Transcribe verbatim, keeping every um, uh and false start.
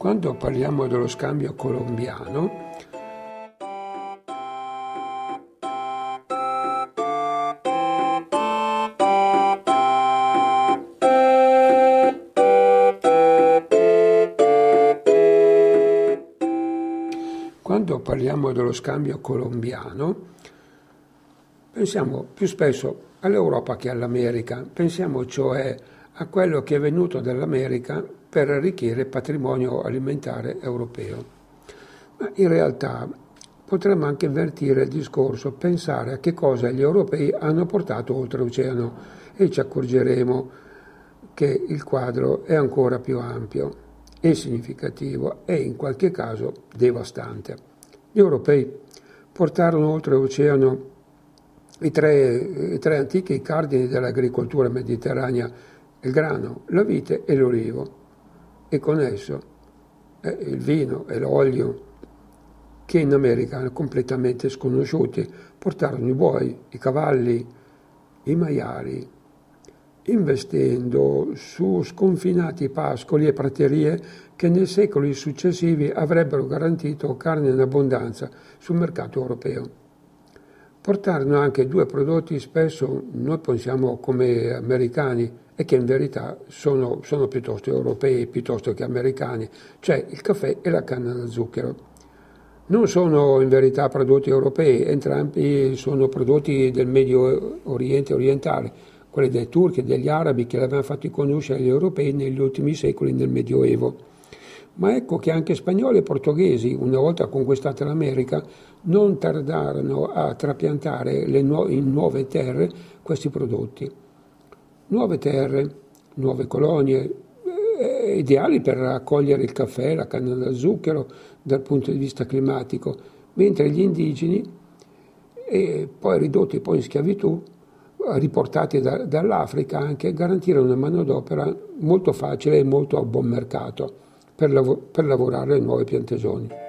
Quando parliamo dello scambio colombiano, quando parliamo dello scambio colombiano, pensiamo più spesso all'Europa che all'America, pensiamo cioè a quello che è venuto dall'America per arricchire il patrimonio alimentare europeo. Ma in realtà potremmo anche invertire il discorso, pensare a che cosa gli europei hanno portato oltreoceano e ci accorgeremo che il quadro è ancora più ampio e significativo e in qualche caso devastante. Gli europei portarono oltreoceano i tre, i tre antichi cardini dell'agricoltura mediterranea, il grano, la vite e l'olivo, e con esso eh, il vino e l'olio, che in America erano completamente sconosciuti. Portarono i buoi, i cavalli, i maiali, investendo su sconfinati pascoli e praterie che nei secoli successivi avrebbero garantito carne in abbondanza sul mercato europeo. Portarono anche due prodotti spesso noi pensiamo come americani e che in verità sono, sono piuttosto europei piuttosto che americani, cioè il caffè e la canna da zucchero. Non sono in verità prodotti europei, entrambi sono prodotti del Medio Oriente orientale, quelli dei turchi e degli arabi che l'avevano fatti conoscere agli europei negli ultimi secoli nel Medioevo. Ma ecco che anche spagnoli e portoghesi, una volta conquistata l'America, non tardarono a trapiantare le nu- in nuove terre questi prodotti. Nuove terre, nuove colonie, eh, ideali per raccogliere il caffè, la canna da zucchero dal punto di vista climatico, mentre gli indigeni, e poi ridotti poi in schiavitù, riportati da, dall'Africa anche, garantirono una manodopera molto facile e molto a buon mercato per, lav- per lavorare le nuove piantagioni.